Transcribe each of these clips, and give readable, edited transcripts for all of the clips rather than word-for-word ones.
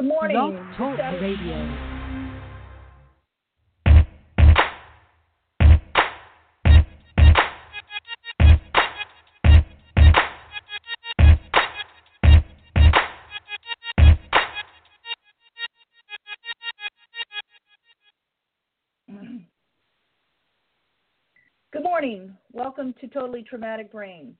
Good Blog morning. Talk Radio. Good morning. Welcome to Totally Traumatic Brain.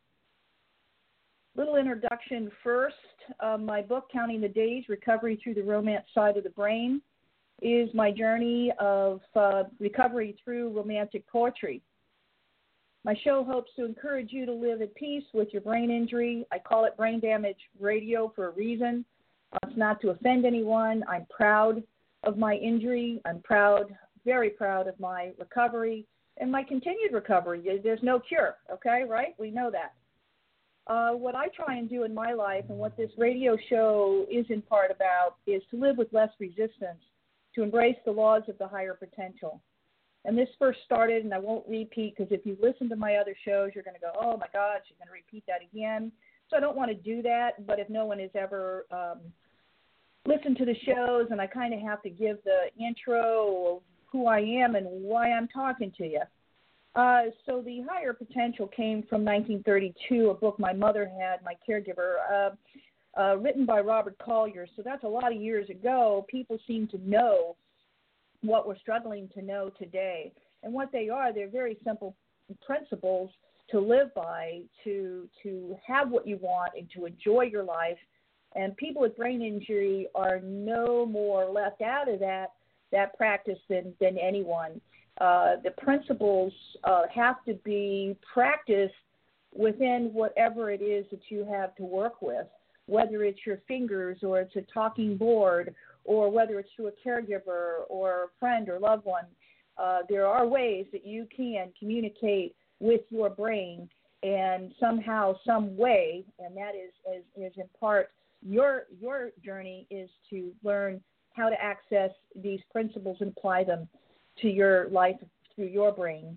Little introduction first. My book, Counting the Days, Recovery Through the Romance Side of the Brain, is my journey of recovery through romantic poetry. My show hopes to encourage you to live at peace with your brain injury. I call it brain damage radio for a reason. It's not to offend anyone. I'm proud of my injury. I'm proud, very proud of my recovery and my continued recovery. There's no cure, okay, right? We know that. What I try and do in my life and what this radio show is in part about is to live with less resistance, to embrace the laws of the higher potential. And this first started, and I won't repeat, because if you listen to my other shows, you're going to go, oh, my God, she's going to repeat that again. So I don't want to do that, but if no one has ever listened to the shows, and I kind of have to give the intro of who I am and why I'm talking to you. So the higher potential came from 1932, a book my mother had, my caregiver, written by Robert Collier. So that's a lot of years ago. People seem to know what we're struggling to know today. And what they are, they're very simple principles to live by, to have what you want and to enjoy your life. And people with brain injury are no more left out of that practice than anyone. The principles have to be practiced within whatever it is that you have to work with, whether it's your fingers or it's a talking board or whether it's to a caregiver or a friend or loved one. There are ways that you can communicate with your brain and somehow, some way, and that is in part your journey is to learn how to access these principles and apply them to your life through your brain.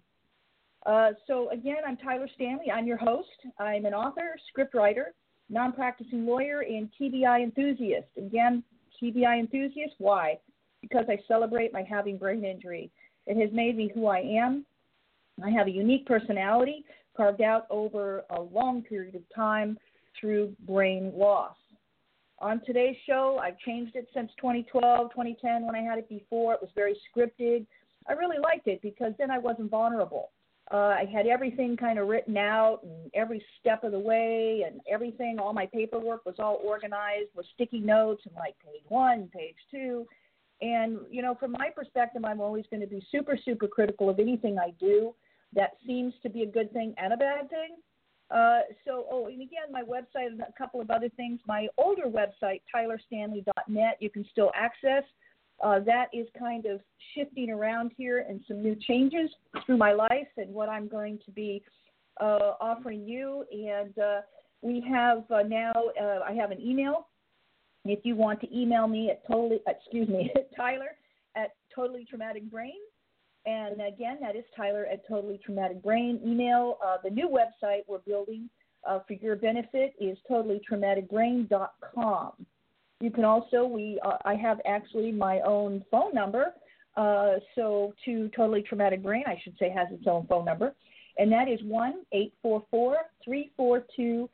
So again, I'm Tyler Stanley. I'm your host. I'm an author, scriptwriter, non-practicing lawyer, and TBI enthusiast. Again, TBI enthusiast, why? Because I celebrate my having brain injury. It has made me who I am. I have a unique personality carved out over a long period of time through brain loss. On today's show, I've changed it since 2012, 2010 when I had it before. It was very scripted. I really liked it because then I wasn't vulnerable. I had everything kind of written out and every step of the way and everything, all my paperwork was all organized with sticky notes and like page 1, page 2. And, you know, from my perspective, I'm always going to be super, super critical of anything I do. That seems to be a good thing and a bad thing. And again, my website and a couple of other things. My older website, tylerstanley.net, you can still access. That is kind of shifting around here and some new changes through my life and what I'm going to be offering you. And we have I have an email. If you want to email me at Tyler at Totally Traumatic Brain. And again, that is Tyler at Totally Traumatic Brain. Email. The new website we're building for your benefit is totallytraumaticbrain.com. You can also, I have actually my own phone number. So to Totally Traumatic Brain, I should say, has its own phone number. And that is 1-844-342-7246.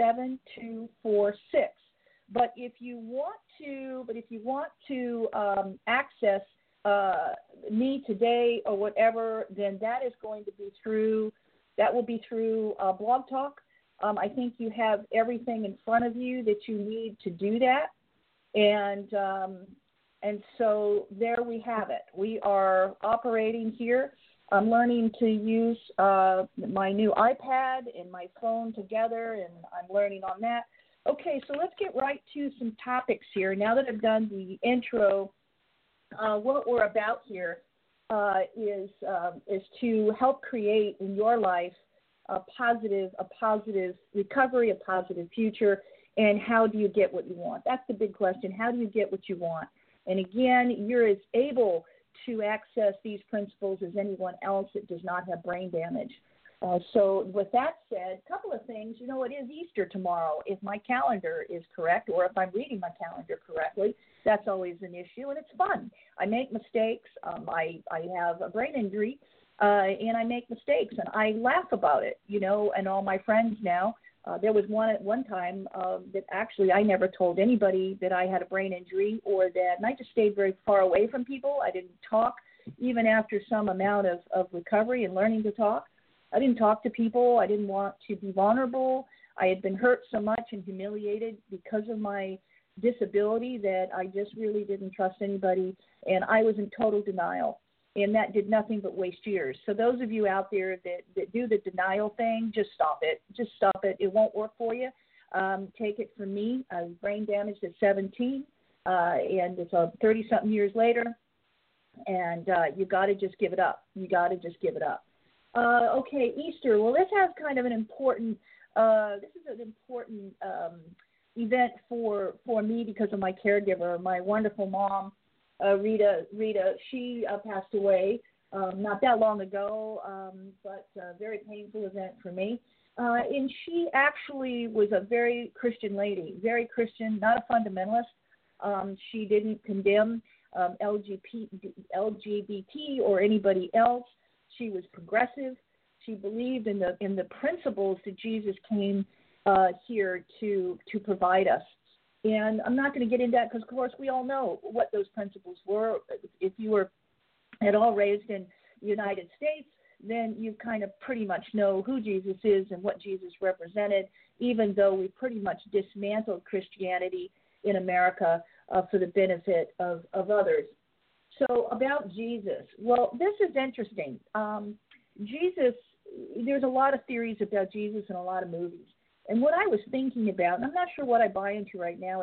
But if you want to access me today or whatever, then that will be through Blog Talk. I think you have everything in front of you that you need to do that. And so there we have it. We are operating here. I'm learning to use my new iPad and my phone together, and I'm learning on that. Okay, so let's get right to some topics here. Now that I've done the intro, what we're about here is to help create in your life a positive recovery, a positive future, and how do you get what you want? That's the big question. How do you get what you want? And again, you're as able to access these principles as anyone else that does not have brain damage. So with that said, a couple of things. You know, it is Easter tomorrow, if my calendar is correct, or if I'm reading my calendar correctly. That's always an issue, and it's fun. I make mistakes. I have a brain injury, and I make mistakes, and I laugh about it, and all my friends now. There was one at one time that actually I never told anybody that I had a brain injury or that, and I just stayed very far away from people. I didn't talk, even after some amount of recovery and learning to talk. I didn't talk to people. I didn't want to be vulnerable. I had been hurt so much and humiliated because of my disability that I just really didn't trust anybody, and I was in total denial. And that did nothing but waste years. So those of you out there that do the denial thing, just stop it. Just stop it. It won't work for you. Take it from me. I was brain damaged at 17, and it's 30-something years later, and you got to just give it up. You got to just give it up. Okay, Easter. Well, this has kind of an important. This is an important event for me because of my caregiver, my wonderful mom. Rita, she passed away not that long ago, but a very painful event for me. And she actually was a very Christian lady, very Christian, not a fundamentalist. She didn't condemn LGBT or anybody else. She was progressive. She believed in the principles that Jesus came here to provide us. And I'm not going to get into that because, of course, we all know what those principles were. If you were at all raised in the United States, then you kind of pretty much know who Jesus is and what Jesus represented, even though we pretty much dismantled Christianity in America for the benefit of others. So about Jesus. Well, this is interesting. Jesus, there's a lot of theories about Jesus in a lot of movies. And what I was thinking about, and I'm not sure what I buy into right now.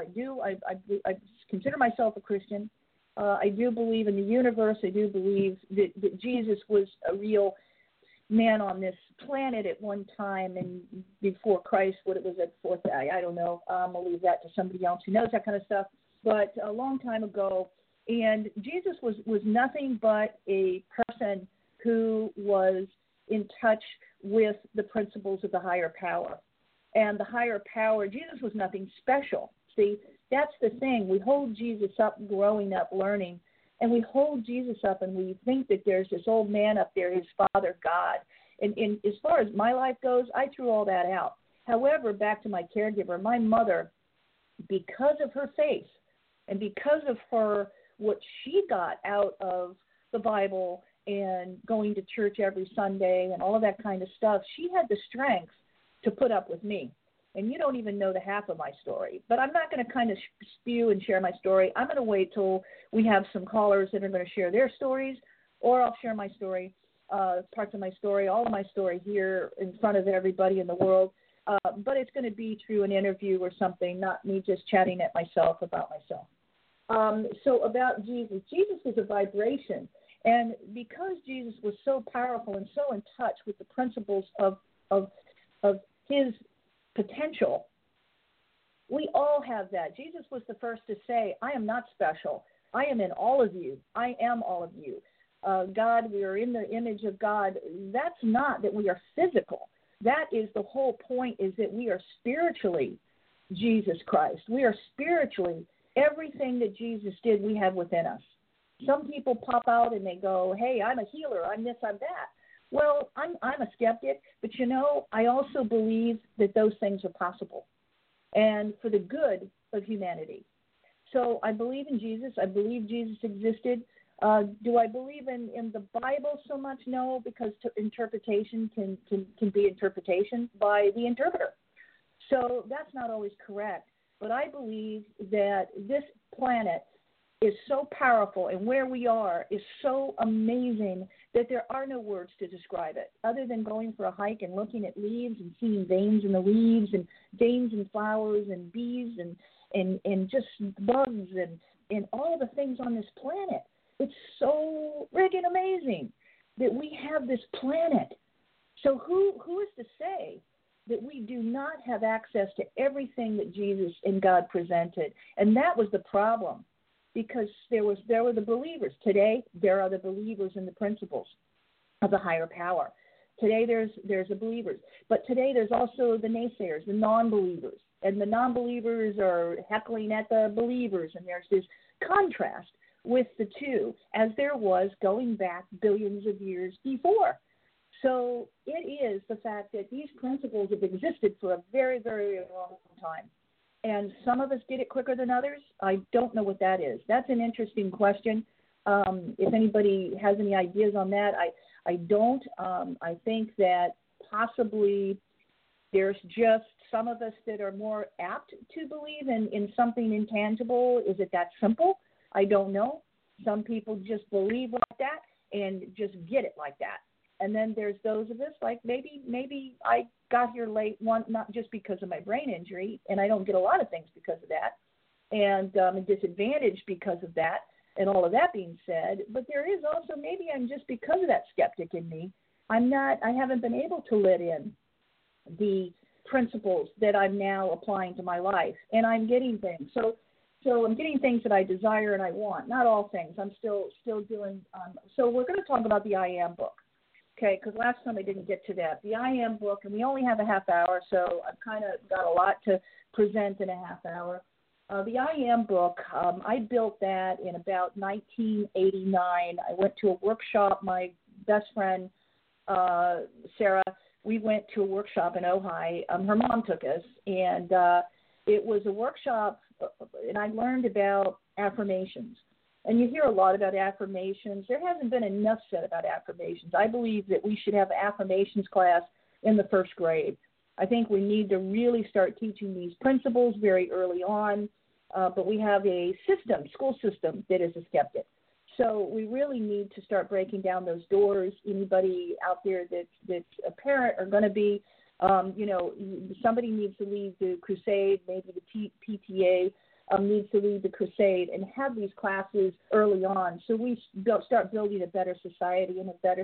I consider myself a Christian. I do believe in the universe. I do believe that Jesus was a real man on this planet at one time, and before Christ, what it was at fourth. I don't know. I'll leave that to somebody else who knows that kind of stuff. But a long time ago, and Jesus was nothing but a person who was in touch with the principles of the higher power. And the higher power, Jesus was nothing special. See, that's the thing. We hold Jesus up growing up, learning, and we hold Jesus up and we think that there's this old man up there, his Father God. And as far as my life goes, I threw all that out. However, back to my caregiver, my mother, because of her faith and because of what she got out of the Bible and going to church every Sunday and all of that kind of stuff, she had the strength to put up with me. And you don't even know the half of my story. But I'm not going to kind of spew and share my story. I'm going to wait till we have some callers that are going to share their stories, or I'll share my story, parts of my story, all of my story here in front of everybody in the world. But it's going to be through an interview or something, not me just chatting at myself about myself. So about Jesus. Jesus was a vibration. And because Jesus was so powerful and so in touch with the principles of his potential, we all have that. Jesus was the first to say, I am not special. I am in all of you. I am all of you. God, we are in the image of God. That's not that we are physical. That is the whole point, is that we are spiritually Jesus Christ. We are spiritually everything that Jesus did, we have within us. Some people pop out and they go, hey, I'm a healer. I'm this, I'm that. Well, I'm a skeptic, but I also believe that those things are possible and for the good of humanity. So I believe in Jesus. I believe Jesus existed. Do I believe in the Bible so much? No, because interpretation can be interpretation by the interpreter. So that's not always correct. But I believe that this planet is so powerful and where we are is so amazing that there are no words to describe it other than going for a hike and looking at leaves and seeing veins in the leaves and veins in flowers and bees and just bugs and all the things on this planet. It's so friggin' amazing that we have this planet. So who is to say that we do not have access to everything that Jesus and God presented? And that was the problem. Because there were the believers. Today, there are the believers in the principles of the higher power. Today, there's the believers. But today, there's also the naysayers, the non-believers. And the non-believers are heckling at the believers. And there's this contrast with the two as there was going back billions of years before. So it is the fact that these principles have existed for a very, very long time. And some of us get it quicker than others. I don't know what that is. That's an interesting question. If anybody has any ideas on that, I don't. I think that possibly there's just some of us that are more apt to believe in something intangible. Is it that simple? I don't know. Some people just believe like that and just get it like that. And then there's those of us like maybe I got here late, one, not just because of my brain injury, and I don't get a lot of things because of that, and I'm disadvantaged because of that, and all of that being said. But there is also maybe I'm just because of that skeptic in me, I haven't been able to let in the principles that I'm now applying to my life, and I'm getting things. So I'm getting things that I desire and I want. Not all things. I'm still doing. So we're going to talk about the I Am book. Okay, because last time I didn't get to that. The I Am book, and we only have a half hour, so I've kind of got a lot to present in a half hour. The I Am book, I built that in about 1989. I went to a workshop. My best friend, Sarah, we went to a workshop in Ojai. Her mom took us, and it was a workshop, and I learned about affirmations. And you hear a lot about affirmations. There hasn't been enough said about affirmations. I believe that we should have an affirmations class in the first grade. I think we need to really start teaching these principles very early on. But we have a school system that is a skeptic. So we really need to start breaking down those doors. Anybody out there that's a parent or going to be, somebody needs to lead the crusade, maybe the PTA. Needs to lead the crusade and have these classes early on, so we start building a better society,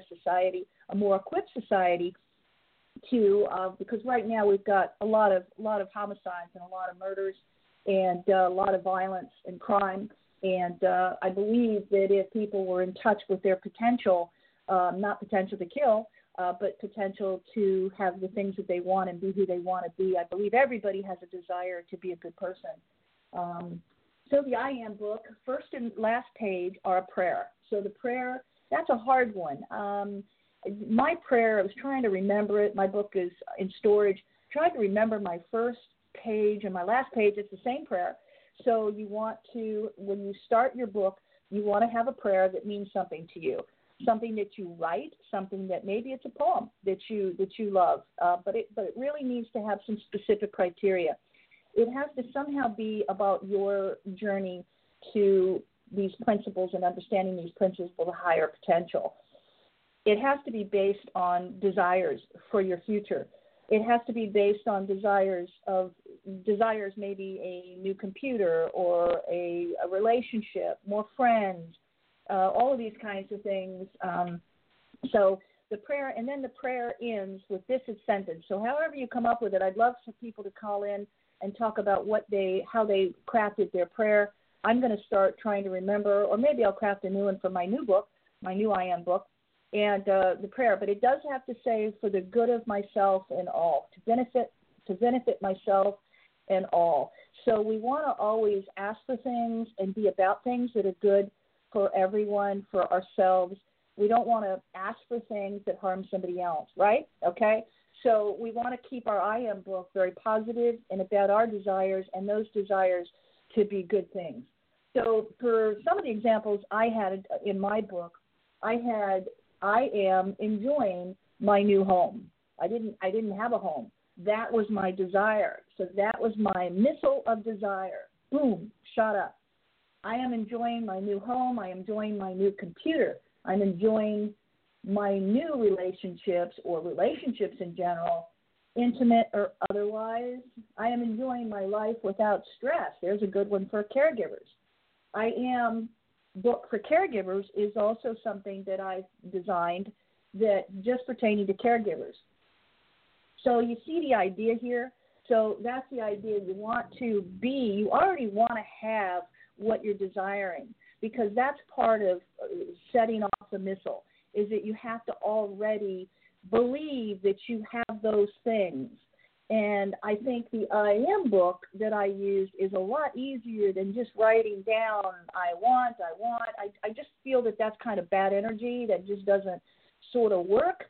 a more equipped society because right now we've got a lot of homicides and a lot of murders and a lot of violence and crime. And I believe that if people were in touch with their potential, not potential to kill, but potential to have the things that they want and be who they want to be, I believe everybody has a desire to be a good person. So the I Am book, first and last page are a prayer. So the prayer, that's a hard one. My prayer, I was trying to remember it. My book is in storage. Tried to remember my first page and my last page. It's the same prayer. So you want to, when you start your book, you want to have a prayer that means something to you, something that you write, something that maybe it's a poem that you love, but it really needs to have some specific criteria. It has to somehow be about your journey to these principles and understanding these principles with a higher potential. It has to be based on desires for your future. It has to be based on desires, maybe a new computer or a relationship, more friends, all of these kinds of things. So the prayer, and then the prayer ends with this sentence. So however you come up with it, I'd love for people to call in and talk about how they crafted their prayer. I'm going to start trying to remember, or maybe I'll craft a new one for my new book, my new I Am book, and the prayer. But it does have to say, for the good of myself and all, to benefit myself and all. So we want to always ask for things and be about things that are good for everyone, for ourselves. We don't want to ask for things that harm somebody else, right? Okay? So we want to keep our I Am book very positive and about our desires, and those desires to be good things. So for some of the examples I had in my book, I am enjoying my new home. I didn't have a home. That was my desire. So that was my missile of desire. Boom, shot up. I am enjoying my new home. I am enjoying my new computer. I'm enjoying my new relationships or relationships in general, intimate or otherwise. I am enjoying my life without stress. There's a good one for caregivers. I Am book for caregivers is also something that I've designed that just pertaining to caregivers. So you see the idea here. So that's the idea. You already want to have what you're desiring, because that's part of setting off the missile, is that you have to already believe that you have those things. And I think the I Am book that I used is a lot easier than just writing down, I want. I just feel that that's kind of bad energy that just doesn't sort of work.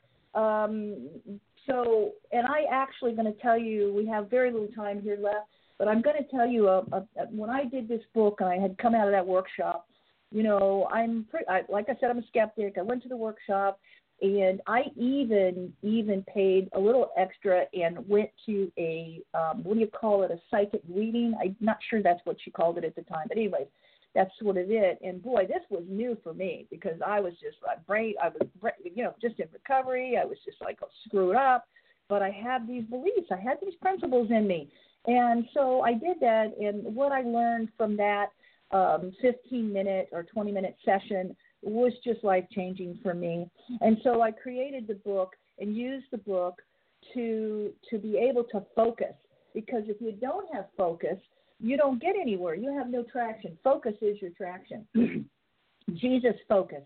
So, and I actually going to tell you, we have very little time here left, but I'm going to tell you, when I did this book and I had come out of that workshop, you know, like I said, I'm a skeptic. I went to the workshop, and I even paid a little extra and went to a, what do you call it, a psychic reading? I'm not sure that's what she called it at the time. But anyways, that's sort of it. And, boy, this was new for me because I was just just in recovery. I was just like screwed up. But I had these beliefs. I had these principles in me. And so I did that. And what I learned from that 15-minute or 20-minute session was just life-changing for me. And so I created the book and used the book to be able to focus, because if you don't have focus, you don't get anywhere. You have no traction. Focus is your traction. Jesus focused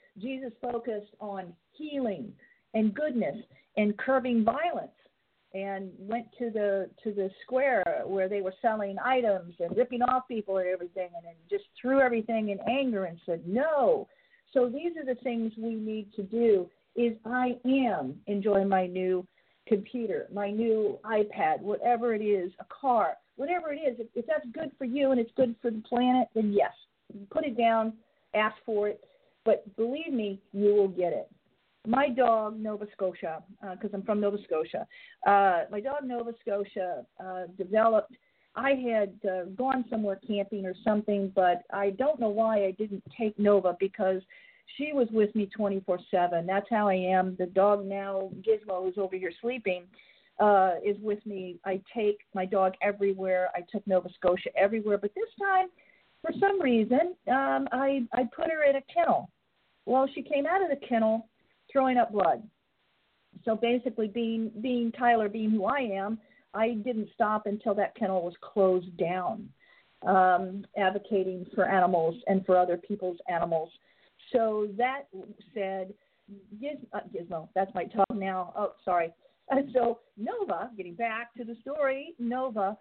on healing and goodness and curbing violence, and went to the square where they were selling items and ripping off people and everything, and then just threw everything in anger and said no. So these are the things we need to do. Is I am enjoying my new computer, my new iPad, whatever it is, a car, whatever it is. If that's good for you and it's good for the planet, then yes, put it down, ask for it. But believe me, you will get it. My dog, Nova Scotia, because I'm from Nova Scotia, my dog, Nova Scotia, developed, I had gone somewhere camping or something, but I don't know why I didn't take Nova, because she was with me 24/7. That's how I am. The dog now, Gizmo, who's over here sleeping, is with me. I take my dog everywhere. I took Nova Scotia everywhere. But this time, for some reason, I put her in a kennel. Well, she came out of the kennel throwing up blood. So basically, being Tyler, being who I am, I didn't stop until that kennel was closed down, advocating for animals and for other people's animals. So that said, Gizmo, that's my dog now. Oh, sorry. So Nova, getting back to the story, Nova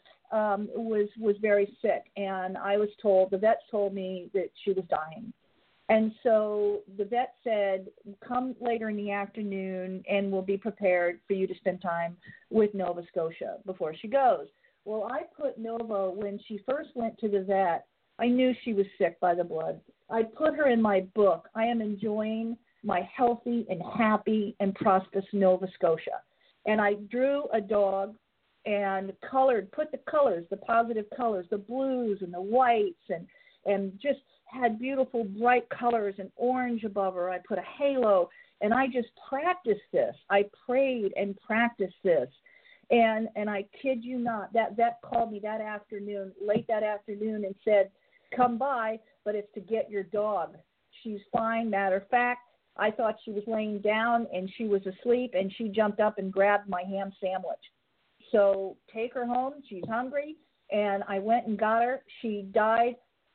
was very sick, and the vets told me that she was dying. And so the vet said, come later in the afternoon and we'll be prepared for you to spend time with Nova Scotia before she goes. Well, I put Nova, when she first went to the vet, I knew she was sick by the blood. I put her in my book. I am enjoying my healthy and happy and prosperous Nova Scotia. And I drew a dog and put the colors, the positive colors, the blues and the whites, and just had beautiful bright colors and orange above her. I put a halo, and I just practiced this. I prayed and practiced this. And I kid you not, that vet called me that afternoon, late that afternoon, and said, come by, but it's to get your dog. She's fine. Matter of fact, I thought she was laying down and she was asleep, and she jumped up and grabbed my ham sandwich. So take her home. She's hungry. And I went and got her. She died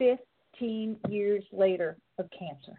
15 years later of cancer.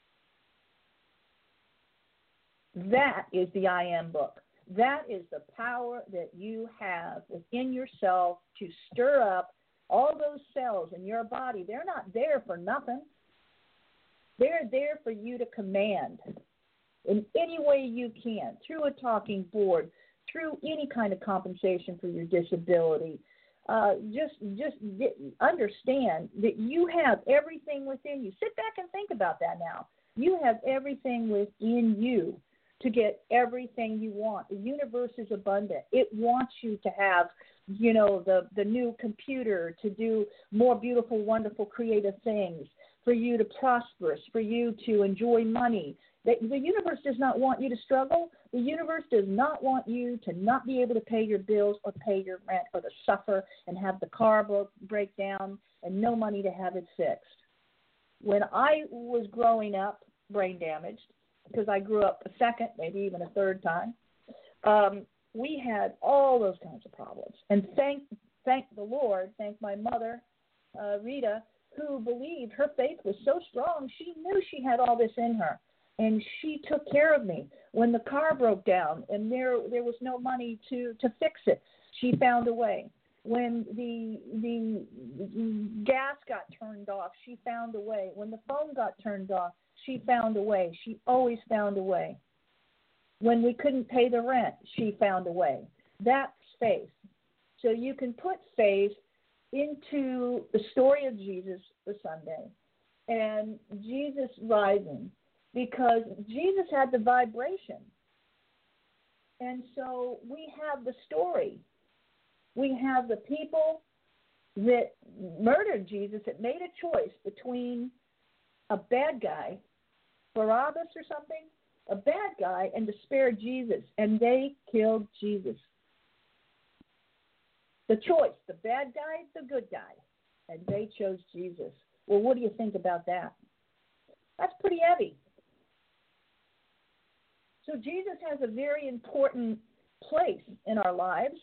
That is the I Am book. That is the power that you have within yourself to stir up all those cells in your body. They're not there for nothing. They're there for you to command in any way you can, through a talking board, through any kind of compensation for your disability. Just understand that you have everything within you. Sit back and think about that now. You have everything within you to get everything you want. The universe is abundant. It wants you to have, the new computer, to do more beautiful, wonderful, creative things, for you to prosper, for you to enjoy money. The universe does not want you to struggle. The universe does not want you to not be able to pay your bills or pay your rent, or to suffer and have the car break down and no money to have it fixed. When I was growing up, brain damaged, because I grew up a second, maybe even a third time, we had all those kinds of problems. And thank the Lord, thank my mother, Rita, who believed, her faith was so strong, she knew she had all this in her. And she took care of me when the car broke down and there was no money to fix it. she found a way. When the gas got turned off, she found a way. When the phone got turned off, she found a way. She always found a way. When we couldn't pay the rent, she found a way. That's faith. So you can put faith into the story of Jesus for Sunday and Jesus rising, because Jesus had the vibration. And so we have the story. We have the people that murdered Jesus, that made a choice between a bad guy, Barabbas or something, a bad guy, and to spare Jesus, and they killed Jesus. The choice, the bad guy, the good guy, and they chose Jesus. Well, what do you think about that? That's pretty heavy. So Jesus has a very important place in our lives.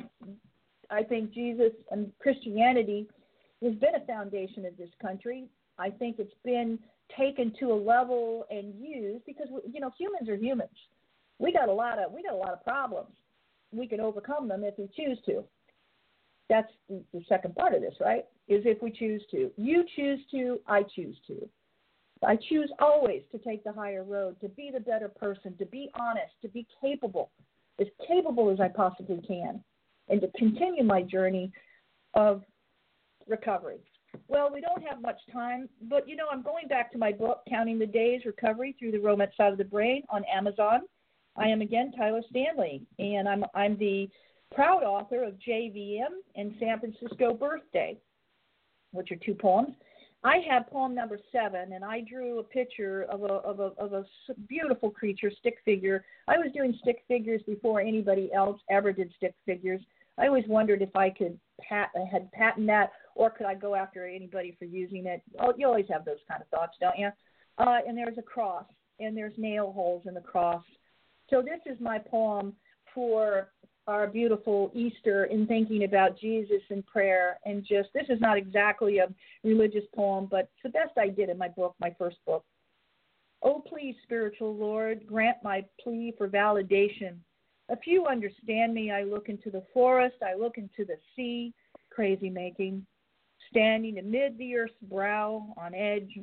I think Jesus and Christianity has been a foundation of this country. I think it's been taken to a level and used because humans are humans. We got a lot of problems. We can overcome them if we choose to. That's the second part of this, right? Is if we choose to. You choose to, I choose to. I choose always to take the higher road, to be the better person, to be honest, to be capable as I possibly can, and to continue my journey of recovery. Well, we don't have much time, but, I'm going back to my book, Counting the Days, Recovery Through the Romance Side of the Brain, on Amazon. I am, again, Tyler Stanley, and I'm the proud author of JVM and San Francisco Birthday, which are 2 poems. I have poem number 7, and I drew a picture of a beautiful creature, stick figure. I was doing stick figures before anybody else ever did stick figures. I always wondered if I could patent that, or could I go after anybody for using it. Oh, you always have those kind of thoughts, don't you? And there's a cross, and there's nail holes in the cross. So this is my poem for our beautiful Easter in thinking about Jesus and prayer, and this is not exactly a religious poem, but it's the best I did in my book, my first book. Oh, please, spiritual Lord, grant my plea for validation. If you understand me, I look into the forest, I look into the sea, crazy making, standing amid the earth's brow, on edge,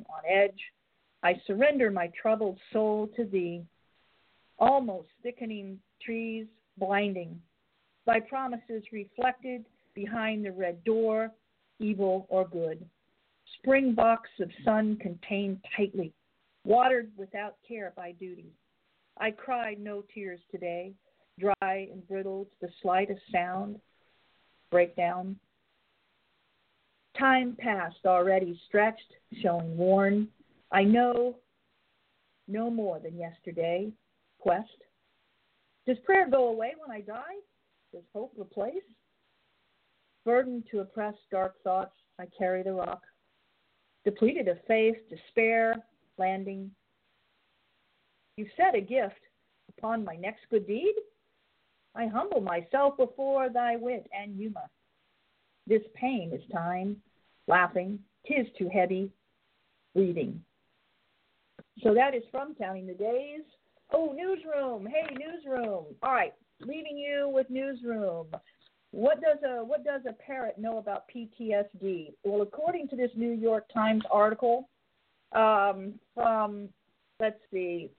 I surrender my troubled soul to thee. Almost thickening trees, blinding, thy promises reflected behind the red door, evil or good. Spring box of sun contained tightly, watered without care by duty. I cried no tears today, dry and brittle to the slightest sound, breakdown. Time past already stretched, showing worn. I know no more than yesterday. Quest. Does prayer go away when I die? Does hope replace? Burdened to oppress dark thoughts, I carry the rock. Depleted of faith, despair, landing. You set a gift upon my next good deed? I humble myself before thy wit and humor. This pain is time, laughing, 'tis too heavy, breathing. So that is from Counting the Days. Oh, Newsroom. Hey, Newsroom. All right, leaving you with Newsroom. What does a parrot know about PTSD? Well, according to this New York Times article from, let's see,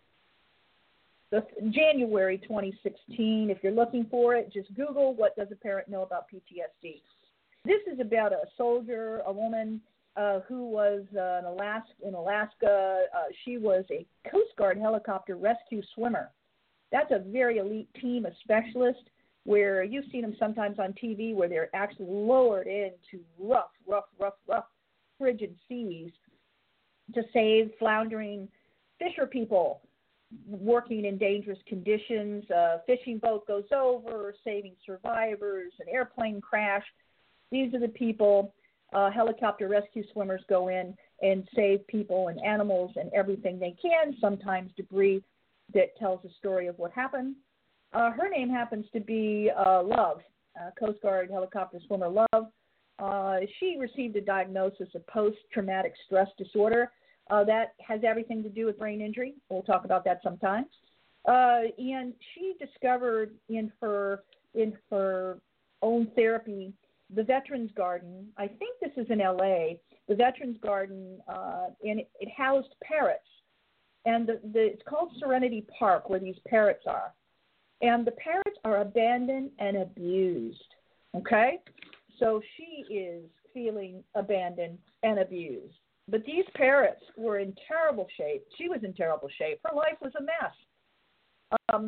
January 2016. If you're looking for it, just Google what does a parrot know about PTSD. This is about a soldier, a woman who was in Alaska. She was a Coast Guard helicopter rescue swimmer. That's a very elite team of specialists where you've seen them sometimes on TV where they're actually lowered into rough, frigid seas to save floundering fisher people working in dangerous conditions. A fishing boat goes over, saving survivors, an airplane crash. These are the people. Helicopter rescue swimmers go in and save people and animals and everything they can, sometimes debris that tells the story of what happened. Her name happens to be Love, Coast Guard helicopter swimmer Love. She received a diagnosis of post-traumatic stress disorder. That has everything to do with brain injury. We'll talk about that sometime. And she discovered in her in her own therapy, the Veterans Garden. I think this is in LA. The Veterans Garden, and it housed parrots. And it's called Serenity Park, where these parrots are. And the parrots are abandoned and abused, okay? So she is feeling abandoned and abused. But these parrots were in terrible shape. She was in terrible shape. Her life was a mess.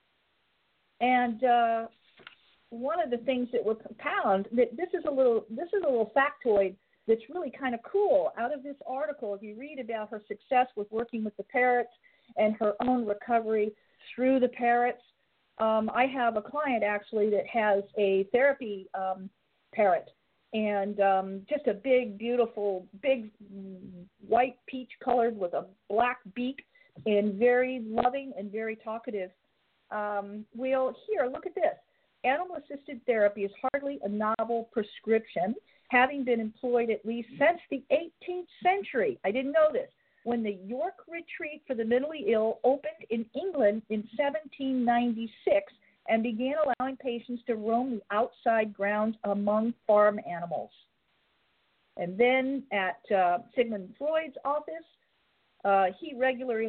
One of the things that were found, that this is a little factoid that's really kind of cool. Out of this article, if you read about her success with working with the parrots and her own recovery through the parrots, I have a client actually that has a therapy parrot, and just a big, beautiful, big white peach colored with a black beak, and very loving and very talkative. Here, look at this. Animal-assisted therapy is hardly a novel prescription, having been employed at least since the 18th century. I didn't know this. When the York Retreat for the Mentally Ill opened in England in 1796 and began allowing patients to roam the outside grounds among farm animals. And then at Sigmund Freud's office, he regularly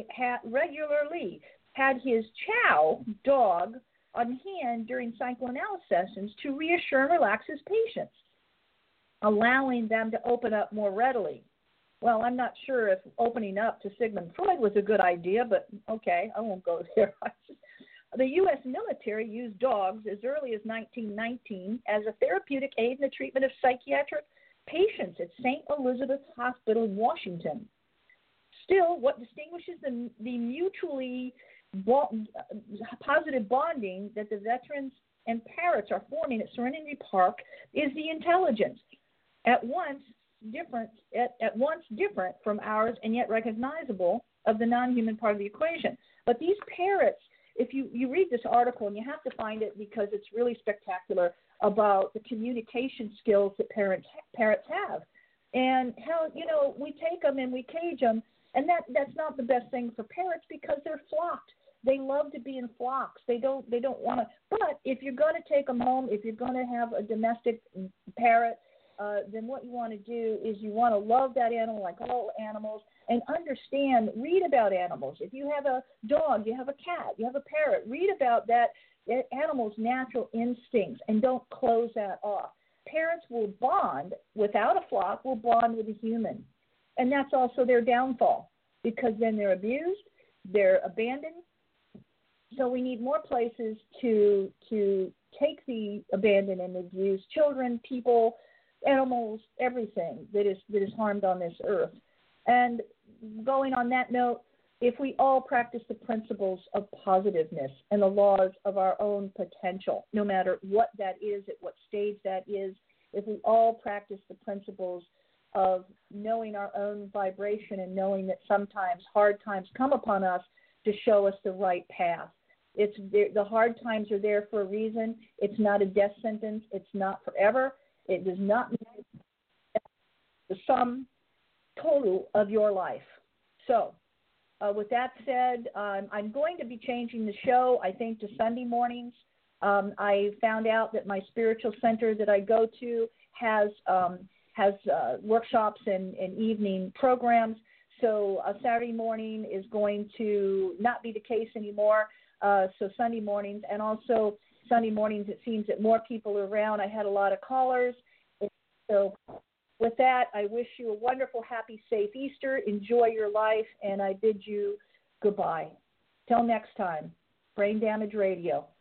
had his Chow dog on hand during psychoanalysis sessions to reassure and relax his patients, allowing them to open up more readily. Well, I'm not sure if opening up to Sigmund Freud was a good idea, but okay, I won't go there. The U.S. military used dogs as early as 1919 as a therapeutic aid in the treatment of psychiatric patients at St. Elizabeth's Hospital in Washington. Still, what distinguishes the mutually positive bonding that the veterans and parrots are forming at Serenity Park is the intelligence, at once different from ours and yet recognizable, of the non-human part of the equation. But these parrots, if you read this article, and you have to find it because it's really spectacular about the communication skills that parrots have, and how, we take them and we cage them, and that's not the best thing for parrots because they're flocked. They love to be in flocks. They don't want to. But if you're going to take them home, if you're going to have a domestic parrot, then what you want to do is you want to love that animal like all animals and understand, read about animals. If you have a dog, you have a cat, you have a parrot, read about that animal's natural instincts and don't close that off. Parrots will bond without a flock, will bond with a human. And that's also their downfall because then they're abused, they're abandoned. So we need more places to take the abandoned and abused children, people, animals, everything that is harmed on this earth. And going on that note, if we all practice the principles of positiveness and the laws of our own potential, no matter what that is, at what stage that is, if we all practice the principles of knowing our own vibration and knowing that sometimes hard times come upon us to show us the right path. The hard times are there for a reason. It's not a death sentence. It's not forever. It does not mean the sum total of your life. So with that said, I'm going to be changing the show, I think, to Sunday mornings. I found out that my spiritual center that I go to has workshops and evening programs. So Saturday morning is going to not be the case anymore. So Sunday mornings, and also Sunday mornings, it seems that more people are around. I had a lot of callers. So with that, I wish you a wonderful, happy, safe Easter. Enjoy your life, and I bid you goodbye. Till next time, Brain Damage Radio.